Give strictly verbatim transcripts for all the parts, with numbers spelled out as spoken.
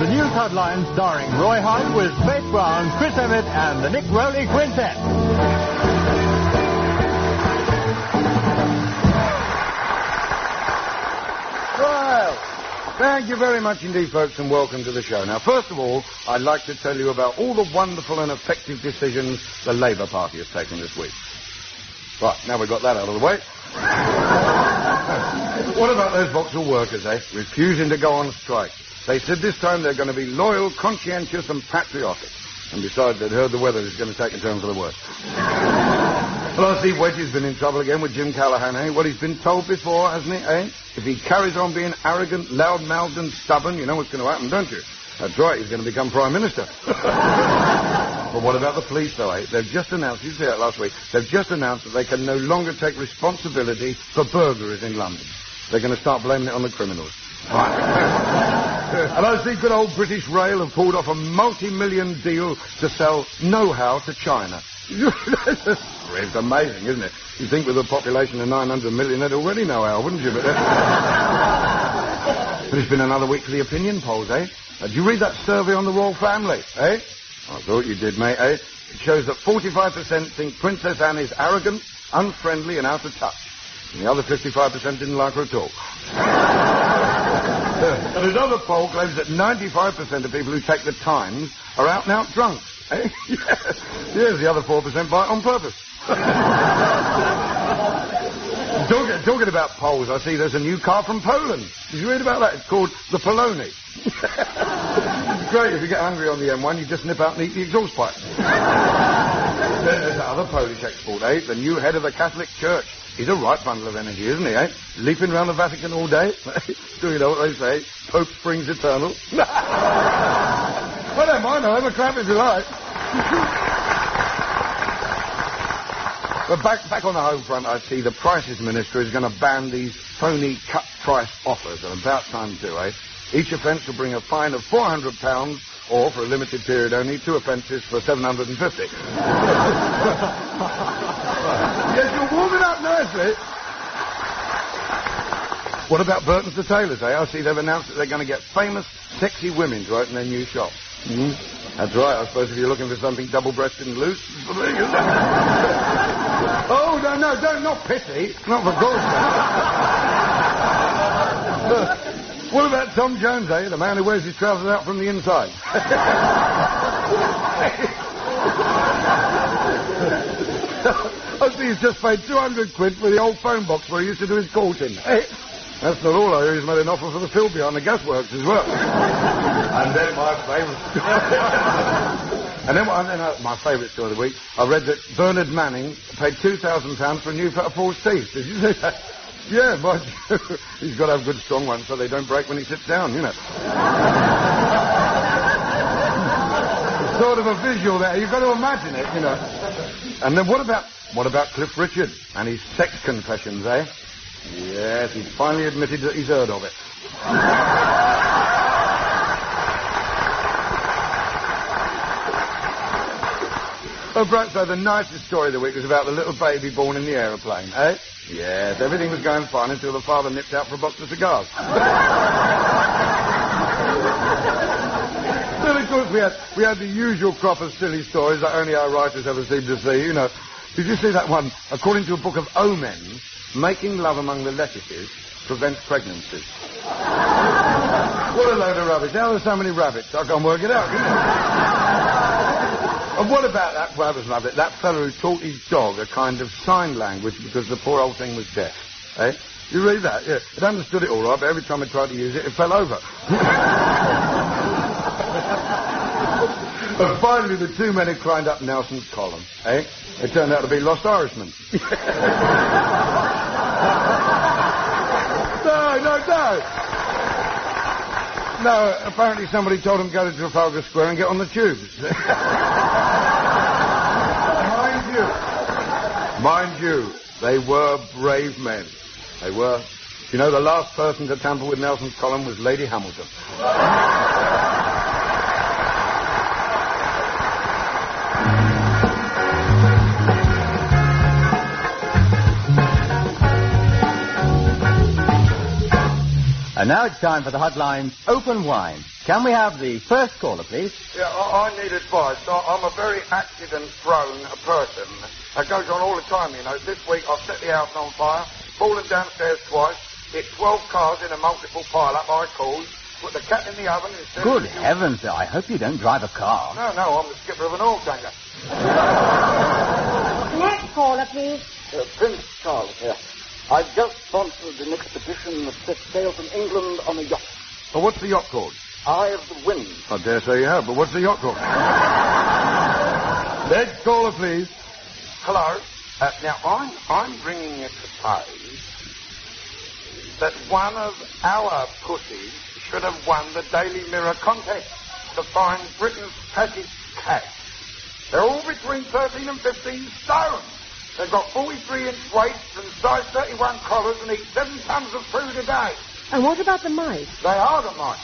the news headlines starring Roy Hunt with Faith Brown, Chris Emmett, and the Nick Rowley Quintet. Well, thank you very much indeed, folks, and welcome to the show. Now, first of all, I'd like to tell you about all the wonderful and effective decisions the Labour Party has taken this week. Right, now we've got that out of the way. What about those Vauxhall workers, eh? Refusing to go on strike. They said this time they're going to be loyal, conscientious, and patriotic. And besides, they'd heard the weather is going to take a turn for the worse. Well, I see Wedge's been in trouble again with Jim Callaghan, eh? Well, he's been told before, hasn't he, eh? If he carries on being arrogant, loud-mouthed, and stubborn, you know what's going to happen, don't you? That's right, he's going to become Prime Minister. But what about the police, though, eh? They've just announced, you said it last week, they've just announced that they can no longer take responsibility for burglaries in London. They're going to start blaming it on the criminals. And I see good old British Rail have pulled off a multi-million deal to sell know-how to China. It's amazing, isn't it? You'd think with a population of nine hundred million, they'd already know how, wouldn't you? But, uh... but it's been another week for the opinion polls, eh? Uh, did you read that survey on the royal family, eh? I thought you did, mate, eh? It shows that forty-five percent think Princess Anne is arrogant, unfriendly, and out of touch. And the other fifty-five percent didn't like her at all. uh, and another poll claims that ninety-five percent of people who take the Times are out-and-out drunks. Eh? Yes. Yes, the other four percent buy it on purpose. talking, talking about polls, I see there's a new car from Poland. Did you read about that? It's called the Poloni. It's great. If you get hungry on the M one, you just nip out and eat the exhaust pipe. Then there's that other Polish export, eh? The new head of the Catholic Church. He's a right bundle of energy, isn't he, eh? Leaping around the Vatican all day. Do you know what they say? Pope springs eternal. I don't mind, I'll have a clap if you like. But back, back on the home front, I see the Prices Minister is going to ban these phony cut-price offers, and about time too, eh? Each offence will bring a fine of four hundred pounds, or, for a limited period only, two offences for seven hundred fifty. Yes, you're warming up nicely. What about Burton's the Tailors, eh? I see they've announced that they're going to get famous, sexy women to open their new shop. Mm-hmm. That's right, I suppose if you're looking for something double-breasted and loose, it's the thing, isn't it? Oh, no, no, don't, not pity. Not for God's sake. What about Tom Jones, eh? The man who wears his trousers out from the inside. I see he's just paid two hundred quid for the old phone box where he used to do his calls in. Hey, that's not all. I hear he's made an offer for the fill behind the gasworks as well. And then my favourite And then, and then uh, my favourite story of the week, I read that Bernard Manning paid two thousand pounds for a new set of false teeth. Did you see that? Yeah, but he's got to have good strong ones so they don't break when he sits down, you know. Sort of a visual there. You've got to imagine it, you know. And then what about what about Cliff Richard and his sex confessions, eh? Yes, he's finally admitted that he's heard of it. Oh, perhaps so the nicest story of the week was about the little baby born in the aeroplane, eh? Yes, everything was going fine until the father nipped out for a box of cigars. Then, of course, we had, we had the usual crop of silly stories that only our writers ever seem to see, you know. Did you see that one? According to a book of omens, making love among the lettuces prevents pregnancies. What a load of rubbish. How are there so many rabbits? I can't work it out, can I? And what about that, well, that was lovely, that fellow who taught his dog a kind of sign language because the poor old thing was deaf, eh? You read that? Yeah. It understood it all right, but every time I tried to use it, it fell over. And finally, the two men who climbed up Nelson's column, eh? They turned out to be lost Irishmen. No, no, no. No, apparently somebody told them to go to Trafalgar Square and get on the tubes. Mind you, mind you, they were brave men. They were. You know, the last person to tamper with Nelson's column was Lady Hamilton. And now it's time for the hotline's Open Wine. Can we have the first caller, please? Yeah, I, I need advice. I, I'm a very accident-prone person. That goes on all the time, you know. This week I've set the house on fire, fallen downstairs twice, hit twelve cars in a multiple pile-up I called, put the cat in the oven instead Good of... heavens, sir. I hope you don't drive a car. No, no, I'm the skipper of an oil tanker. Next caller, please. Uh, Prince Charles here. I've just sponsored an expedition that set sail from England on a yacht. But what's the yacht called? Eye of the Wind. I dare say you have, but what's the yacht called? Next caller, please. Hello. Uh, now, I'm, I'm ringing you to say that one of our pussies should have won the Daily Mirror contest to find Britain's fattest cat. They're all between thirteen and fifteen stone. They've got forty-three inch waists and size thirty-one collars and eat seven tons of food a day. And what about the mice? They are the mice.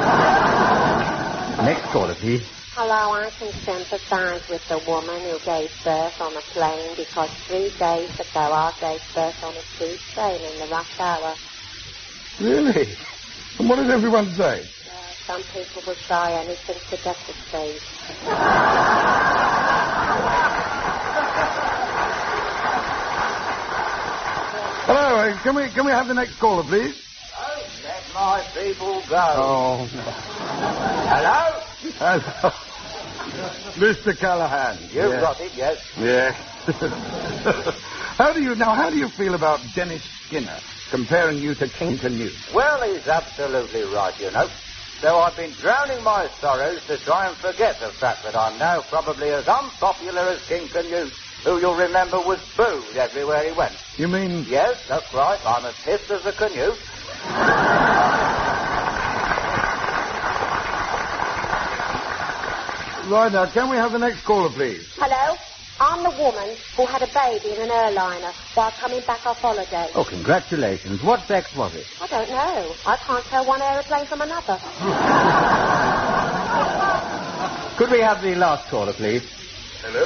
Next caller, please. Hello, I can sympathise with the woman who gave birth on a plane because three days ago I gave birth on a tube train in the rush hour. Really? And what did everyone say? Uh, some people will try anything to get the speed. Hello, uh, can we can we have the next caller, please? Oh, let my people go. Oh, no. Hello? Hello. Mister Callahan. You've yeah. got it, yes. Yeah. How do you now? How do you feel about Dennis Skinner comparing you to King Canute? Well, he's absolutely right, you know. So I've been drowning my sorrows to try and forget the fact that I'm now probably as unpopular as King Canute, who you'll remember was booed everywhere he went. You mean? Yes, that's right. I'm as pissed as a Canute. Right now, can we have the next caller, please? Hello? I'm the woman who had a baby in an airliner while coming back off holiday. Oh, congratulations. What sex was it? I don't know. I can't tell one aeroplane from another. Could we have the last caller, please? Hello?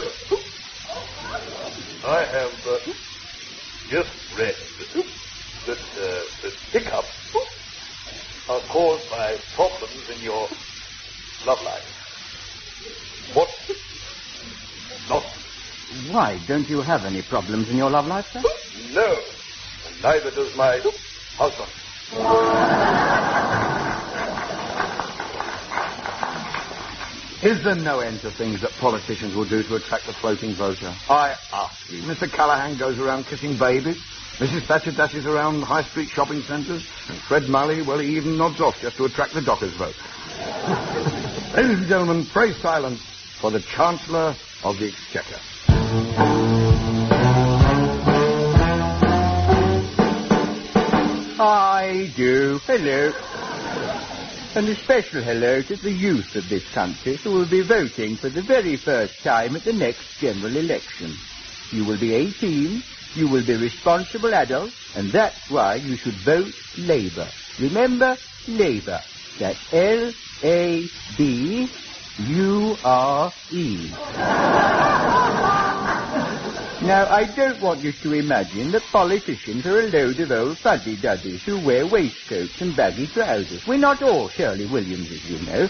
I have uh, just read that uh, the hiccups are caused by problems in your love life. What? Not. Why, don't you have any problems in your love life, sir? No. And neither does my husband. Is there no end to things that politicians will do to attract the floating voter? I ask you. Mister Callahan goes around kissing babies. Missus Thatcher dashes around high street shopping centres. And Fred Mully, well, he even nods off just to attract the dockers' vote. Ladies and gentlemen, pray silence for the Chancellor of the Exchequer. I do. Hello. And a special hello to the youth of this country who will be voting for the very first time at the next general election. You will be eighteen, you will be responsible adults, and that's why you should vote Labour. Remember, Labour. That's L A B U R E. Now, I don't want you to imagine that politicians are a load of old fuddy-duddies who wear waistcoats and baggy trousers. We're not all Shirley Williamses, you know.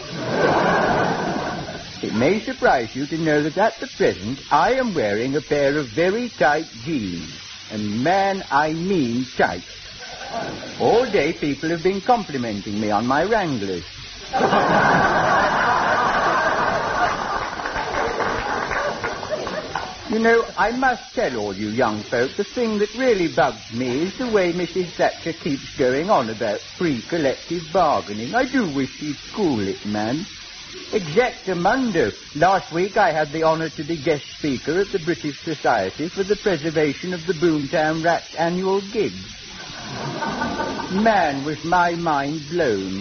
It may surprise you to know that at the present I am wearing a pair of very tight jeans. And man, I mean tight. All day people have been complimenting me on my Wranglers. You know, I must tell all you young folk, the thing that really bugs me is the way Missus Thatcher keeps going on about free collective bargaining. I do wish she'd school it, man. Exactamundo. Last week I had the honour to be guest speaker at the British Society for the Preservation of the Boomtown Rats annual gig. Man, was my mind blown.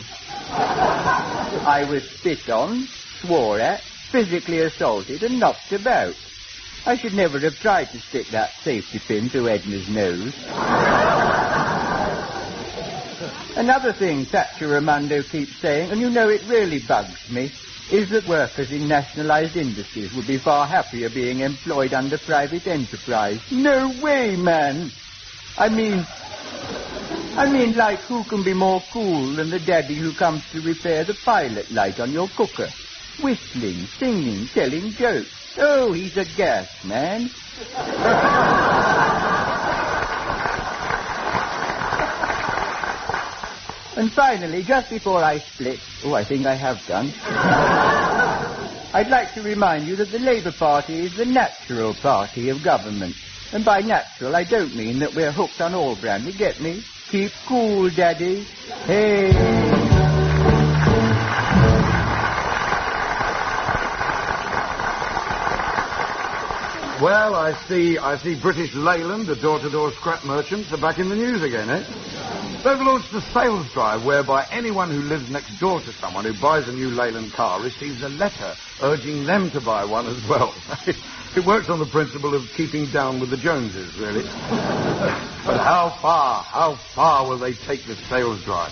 I was spit on, swore at, physically assaulted and knocked about. I should never have tried to stick that safety pin through Edna's nose. Another thing Thatcher Ramondo keeps saying, and you know it really bugs me, is that workers in nationalised industries would be far happier being employed under private enterprise. No way, man! I mean, I mean, like, who can be more cool than the daddy who comes to repair the pilot light on your cooker? Whistling, singing, telling jokes. Oh, he's a gas man. And finally, just before I split, oh, I think I have done, I'd like to remind you that the Labour Party is the natural party of government. And by natural, I don't mean that we're hooked on all brandy. Get me? Keep cool, Daddy. Hey. Well, I see I see British Leyland, the door-to-door scrap merchants, are back in the news again, eh? They've launched a sales drive whereby anyone who lives next door to someone who buys a new Leyland car receives a letter urging them to buy one as well. It works on the principle of keeping down with the Joneses, really. But how far, how far will they take this sales drive?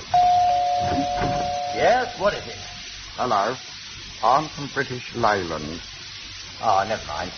Yes, what is it? Hello. I'm from British Leyland. Oh, never mind.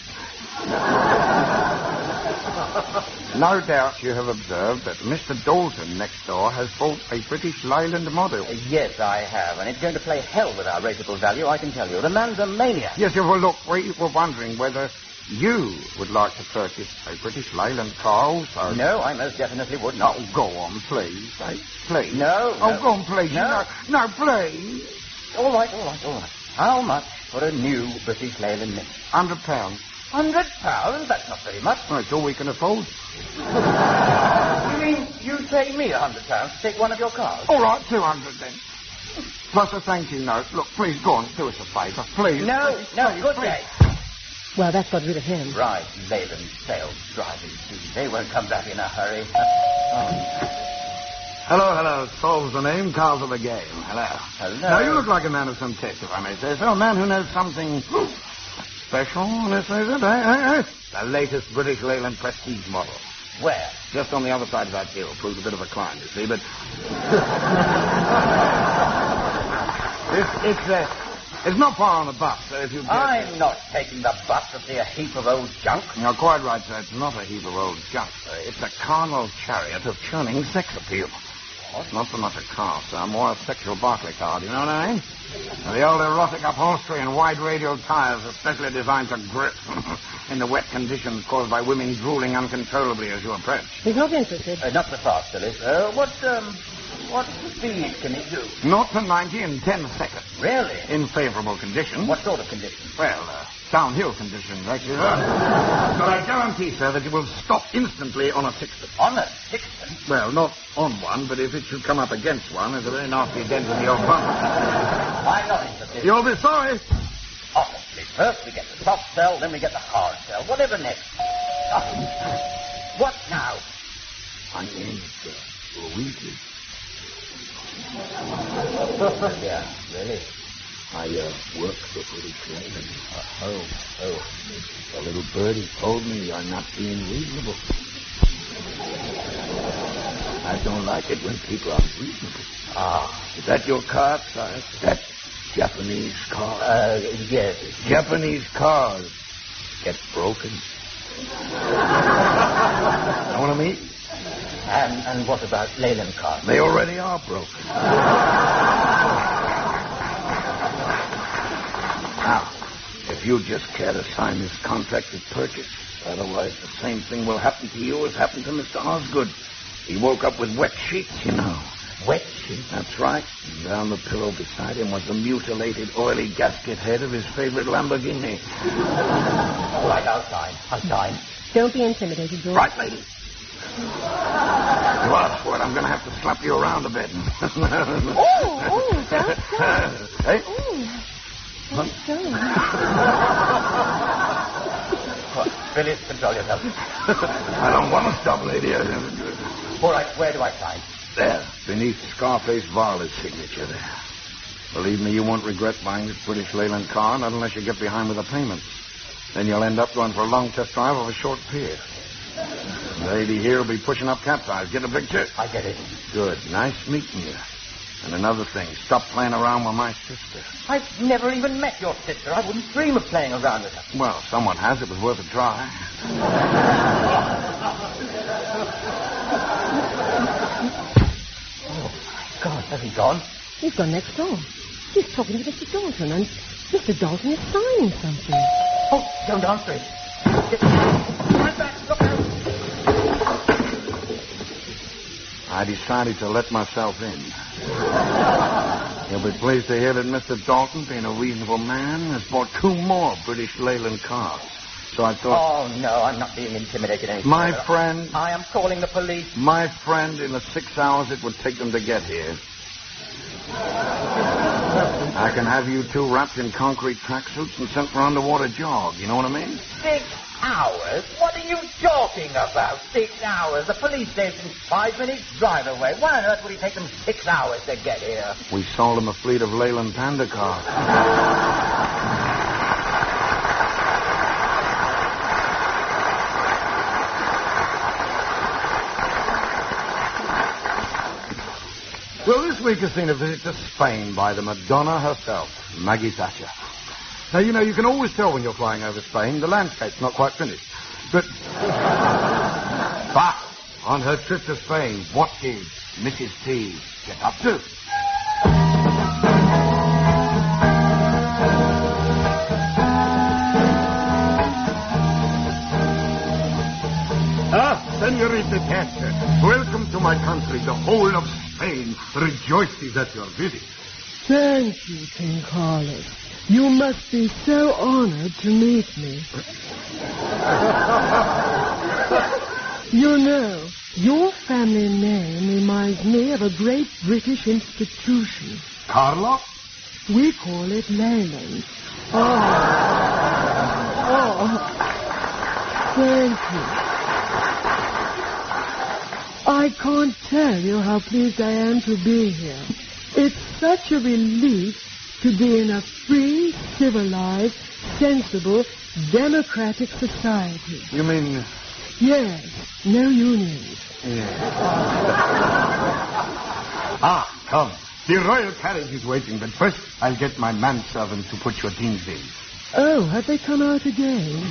No doubt you have observed that Mister Dalton next door has bought a British Leyland model. Uh, yes, I have, and it's going to play hell with our rateable value, I can tell you. The man's a maniac. Yes, well, look, we were wondering whether you would like to purchase a British Leyland car also. No, I most definitely would not. Oh, go on, please, eh? Please. No, Oh, no. go on, please. No. No, no, please. All right, all right, all right. How much for a new British Leyland Mini? Hundred pounds. Hundred pounds? That's not very much. Well, it's all we can afford. You mean you pay me a hundred pounds to take one of your cars? All right, two hundred then. Plus a thank you note. Look, please, go on, do us a favour, please. No, please, no, please, good please. day. Well, that's got rid of him. Right, Leyland sales driving. They won't come back in a hurry. Oh. Hello, hello. Solves the name, Carls of the game. Hello. Hello. Now, you look like a man of some taste, if I may say so. A man who knows something special, let's say that, eh, eh, eh? The latest British Leyland Prestige model. Where? Just on the other side of that hill. Proved a bit of a climb, you see, but... it's, it's, uh, it's not far on the bus, so if you... Get... I'm not taking the bus to see a heap of old junk. You're quite right, sir. It's not a heap of old junk, sir. It's a carnal chariot of churning sex appeal. What? Not so much a car, sir. More a sexual Barclay car, do you know what I mean? The old erotic upholstery and wide radial tires are specially designed to grip in the wet conditions caused by women drooling uncontrollably as you approach. He's not interested. Uh, not so fast, Phyllis. Uh, what, um, what speed can it do? Not to ninety in ten seconds. Really? In favourable conditions. What sort of conditions? Well, uh, downhill conditions, actually. But I guarantee, sir, that it will stop instantly on a sixpence. On a sixpence? Well, not on one, but if it should come up against one, there's a very nasty dent in the old bumper. I'm not interested. You'll be sorry. Honestly, first we get the soft sell, then we get the hard sell. Whatever next. Oh. What now? My name is uh, Luigi. Yeah, really? I uh, work for British Leyland. Uh, oh, oh. A little birdie told me you're not being reasonable. I don't like it when people are reasonable. Ah. Is that your car, sir? That Japanese car? Uh, yes. Japanese cars get broken. Know what I mean? And, and what about Leyland cars? They already are broken. Now, if you just care to sign this contract of purchase, otherwise the same thing will happen to you as happened to Mister Osgood. He woke up with wet sheets, you know. Wet sheets? That's right. And down the pillow beside him was the mutilated, oily gasket head of his favorite Lamborghini. All right, I'll sign. I'll sign. Don't be intimidated, George. Right, lady. You asked for it. I'm going to have to slap you around a bit. Oh, oh, don't stop. Hey? Oh, don't stop. What? Phyllis, control yourself. I don't want to stop, lady. All right, where do I sign? There, beneath Scarface Varla's signature there. Believe me, you won't regret buying this British Leyland car, not unless you get behind with the payments. Then you'll end up going for a long test drive of a short pier. The lady here will be pushing up capsize. Get a picture? I get it. Good. Nice meeting you. And another thing, stop playing around with my sister. I've never even met your sister. I wouldn't dream of playing around with her. Well, someone has. It was worth a try. Has he gone? He's gone next door. He's talking to Mister Dalton, and Mister Dalton is signing something. Oh, go downstairs. Get... Right back. Look out. I decided to let myself in. You'll be pleased to hear that Mister Dalton, being a reasonable man, has bought two more British Leyland cars. So I thought... Oh, no, I'm not being intimidated anymore. My friend... I am calling the police. My friend, in the six hours it would take them to get here, I can have you two wrapped in concrete tracksuits and sent for an underwater jog. You know what I mean? Six hours? What are you talking about? Six hours? The police station's five minutes drive away. Why on earth would it take them six hours to get here? We sold them a fleet of Leyland Panda cars. Well, this week has seen a visit to Spain by the Madonna herself, Maggie Thatcher. Now, you know, you can always tell when you're flying over Spain. The landscape's not quite finished. But... but on her trip to Spain, what did Missus T get up to? Ah, Senorita Thatcher, welcome to my country. The whole of Spain rejoices at your visit. Thank you, King Carlos. You must be so honored to meet me. You know, your family name reminds me of a great British institution. Carlos? We call it Leyland. Oh. Oh. Thank you. I can't tell you how pleased I am to be here. It's such a relief to be in a free, civilized, sensible, democratic society. You mean... Yes, no unions. Yeah. Ah, come. The royal carriage is waiting, but first I'll get my manservant to put your things in. Oh, have they come out again?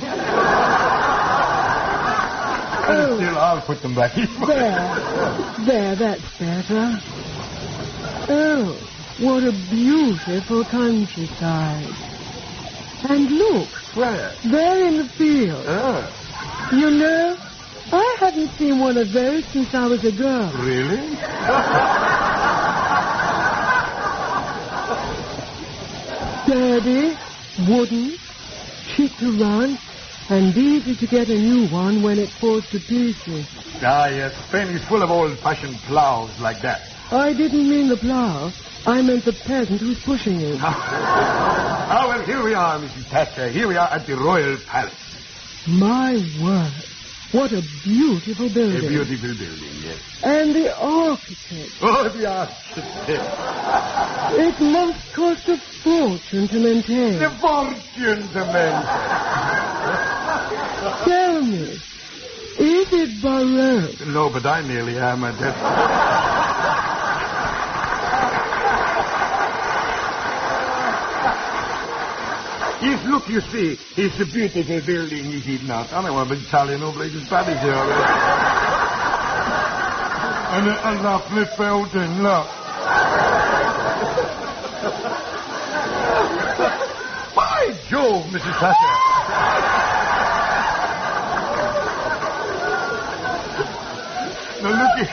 Oh. Still, I'll put them back in. There. There, that's better. Oh, what a beautiful countryside. And look. Where? There in the field. Oh. You know, I haven't seen one of those since I was a girl. Really? Sturdy, wooden, cheap to run, and easy to get a new one when it falls to pieces. Ah, yes, Spain is full of old-fashioned plows like that. I didn't mean the plow. I meant the peasant who's pushing it. Ah, well, here we are, Missus Thatcher. Here we are at the Royal Palace. My word. What a beautiful building. A beautiful building, yes. And the architect. Oh, the architect. It must cost a fortune to maintain. The fortune to maintain. Tell me, is it Baroque? No, but I nearly am at that. Yes, look, you see, it's a beautiful building, is it not? I don't want to be Italian over the Spanish here. And a, a lovely building, look. By Jove, Missus Thatcher. Now, looky.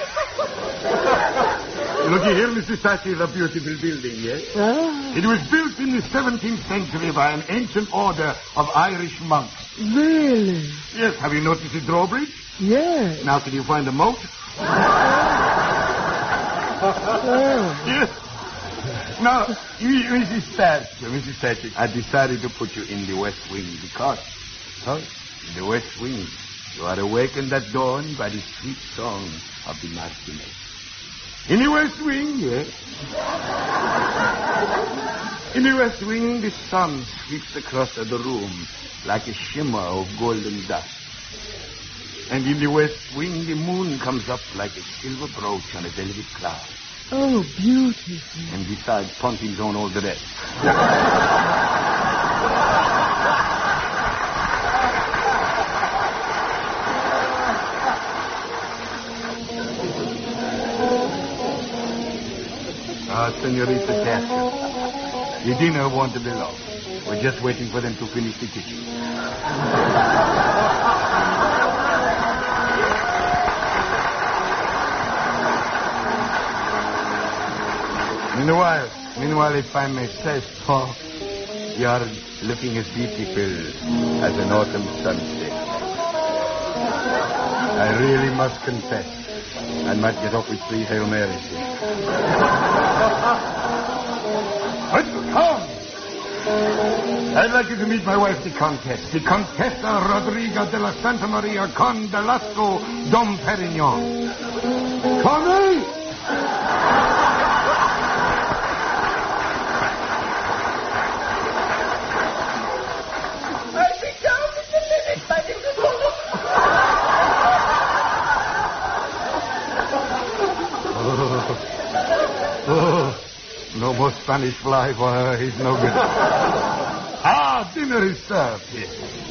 Looky here, Missus Thatcher, a beautiful building, yes? Ah. It was built in the seventeenth century by an ancient order of Irish monks. Really? Yes, have you noticed the drawbridge? Yes. Now, can you find the moat? Oh. Yes. Now, Missus Thatcher, Missus Thatcher, I decided to put you in the West Wing because, because in the West Wing, you are awakened at dawn by the sweet song of the Martinez. In the West Wing, yes. In the West Wing, the sun sweeps across the room like a shimmer of golden dust. And in the West Wing, the moon comes up like a silver brooch on a delicate cloud. Oh, beautiful. And besides, Ponting's on all the rest. Senorita Castle. Your dinner won't be long. We're just waiting for them to finish the kitchen. Meanwhile, meanwhile, if I may say so, you're looking as beautiful as an autumn sunset. I really must confess, I might get off with three Hail Marys here. But come! I'd like you to meet my wife, the Countess, the Contessa Rodriga de la Santa Maria Con de Lasco Dom Perignon. Come! Oh, no more Spanish fly for her. He's no good. Ah, dinner is served. Here.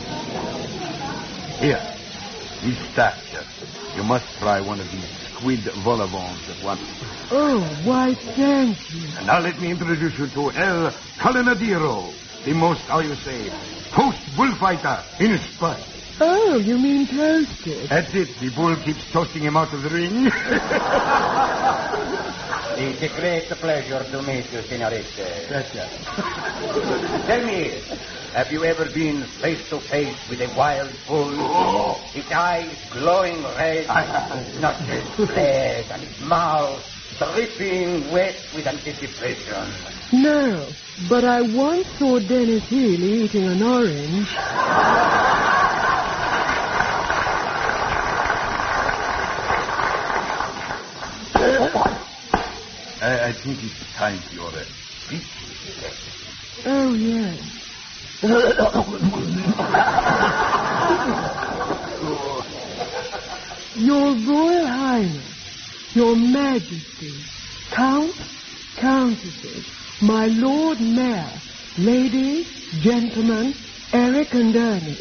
Here. Pistache. You must try one of these squid vol au vents at once. Oh, why, thank you. And now let me introduce you to El Calenadero, the most, how you say, toast bullfighter in Spain. Oh, you mean toasted? That's it. The bull keeps toasting him out of the ring. It's a great pleasure to meet you, senorita. Gotcha. Tell me, have you ever been face to face with a wild bull? Oh. Its eyes glowing red, nostrils red, and its mouth dripping wet with anticipation. No, but I once saw Dennis Healy eating an orange. I, I think it's time for your uh, speech. Oh, yes. Your Royal Highness, Your Majesty, Count, Countesses, my Lord Mayor, ladies, gentlemen, Eric and Ernie.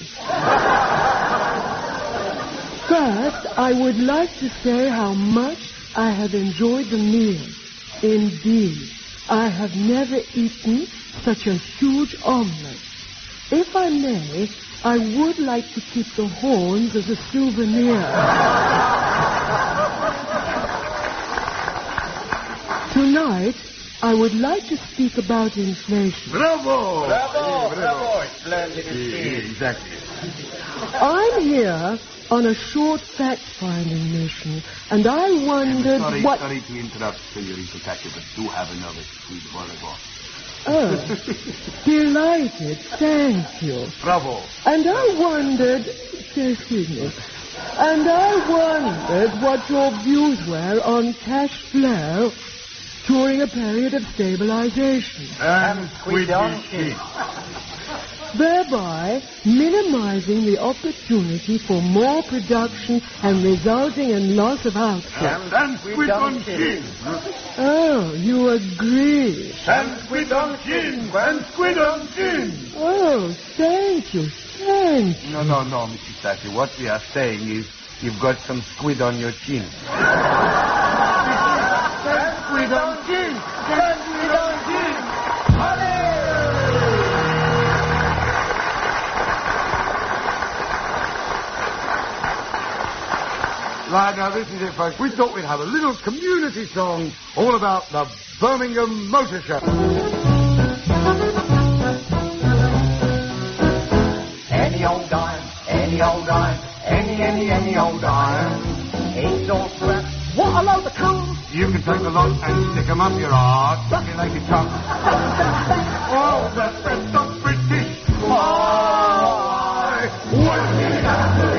First, I would like to say how much I have enjoyed the meal. Indeed, I have never eaten such a huge omelette. If I may, I would like to keep the horns as a souvenir. Tonight, I would like to speak about inflation. Bravo! Bravo, bravo, splendid indeed. Exactly. I'm here on a short fact-finding mission, and I wondered sorry, what... Sorry to interrupt, Senorita Thatcher, but do have another sweet volleyball. Oh, delighted, thank you. Bravo. And I wondered... Excuse me. And I wondered what your views were on cash flow during a period of stabilization. And squid on cheese. Thereby minimizing the opportunity for more production and resulting in loss of output. And, and squid on chin. Oh, you agree. And squid on chin. And squid on chin. Oh, thank you, thank you. No, no, no, Missus Thatcher. What we are saying is you've got some squid on your chin. And squid on chin. And squid on chin. Right, now this is it, folks. We thought we'd have a little community song all about the Birmingham Motor Show. Any old dime, any old dime, any, any, any old dime. Eight old scraps. What a load of coal. You can take a lot and stick 'em up your arse, looking like a chunk. Oh, the best of British. Oh, what did I do?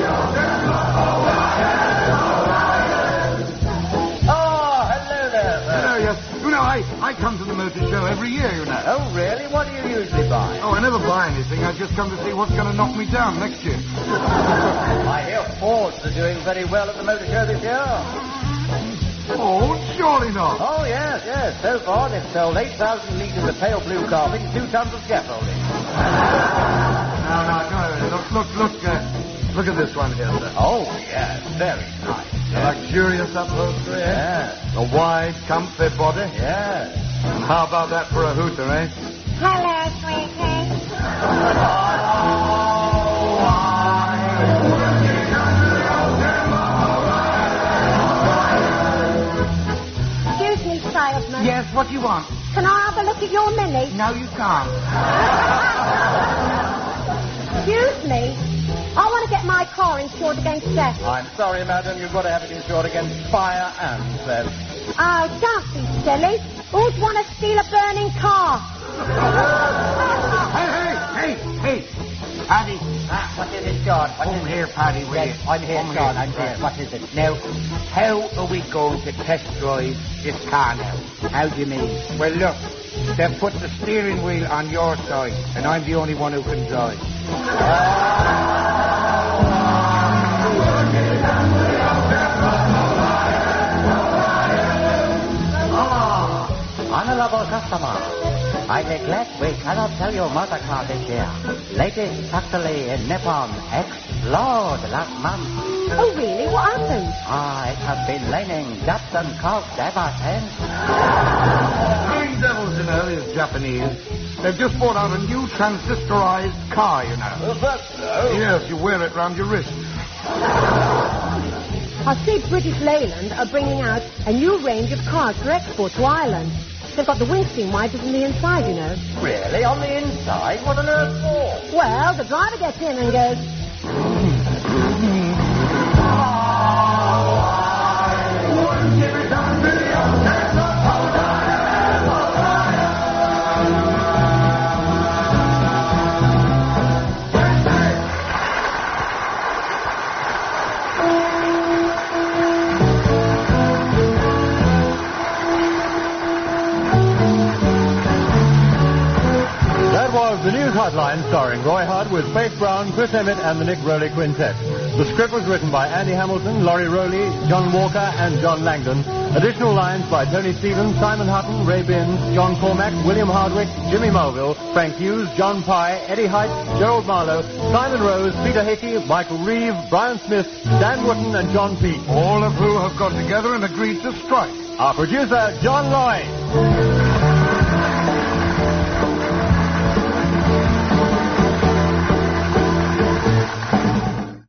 I, I come to the motor show every year, you know. Oh, really? What do you usually buy? Oh, I never buy anything. I just come to see what's going to knock me down next year. I hear Fords are doing very well at the motor show this year. Oh, surely not. Oh, yes, yes. So far, they've sold eight thousand litres of pale blue carving, two tons of scaffolding. No, no, no. Look, look, look. Uh, look at this one here, sir. Oh, yes. Very nice. Luxurious upholstery. Yeah. A wide, comfy body. Yeah. How about that for a hooter, eh? Hello, sweetie. Excuse me, salesman. Yes, what do you want? Can I have a look at your mini? No, you can't. Excuse me. I want to get my car insured against theft. I'm sorry, madam. You've got to have it insured against fire and theft. Oh, don't be silly. Who'd want to steal a burning car? Hey, hey, hey, hey. Paddy. Ah, what is it, John? What Come is here, it? Paddy, will Yes, you? I'm here, Come John. I'm here. Right. What is it? Now, how are we going to test drive this car now? How do you mean? Well, look, they've put the steering wheel on your side, and I'm the only one who can drive. Honorable customer, I regret we cannot sell you motor car this year. Latest factory in Nippon exploded last month. Oh, really? What happened? Ah, it has been raining guts and coke ever since. Green devils, you know, is Japanese. They've just brought out a new transistorized car, you know. Is that so? Yes, you wear it round your wrist. I see British Leyland are bringing out a new range of cars for export to Ireland. They've got the windscreen wipers on the inside, you know. Really? On the inside? What on earth for? Well, the driver gets in and goes... The news headline starring Roy Hudd with Faith Brown, Chris Emmett, and the Nick Rowley Quintet. The script was written by Andy Hamilton, Laurie Rowley, John Walker, and John Langdon. Additional lines by Tony Stevens, Simon Hutton, Ray Binns, John Cormack, William Hardwick, Jimmy Mulville, Frank Hughes, John Pye, Eddie Height, Gerald Marlowe, Simon Rose, Peter Hickey, Michael Reeve, Brian Smith, Dan Wooten, and John Peake. All of who have got together and agreed to strike. Our producer, John Lloyd.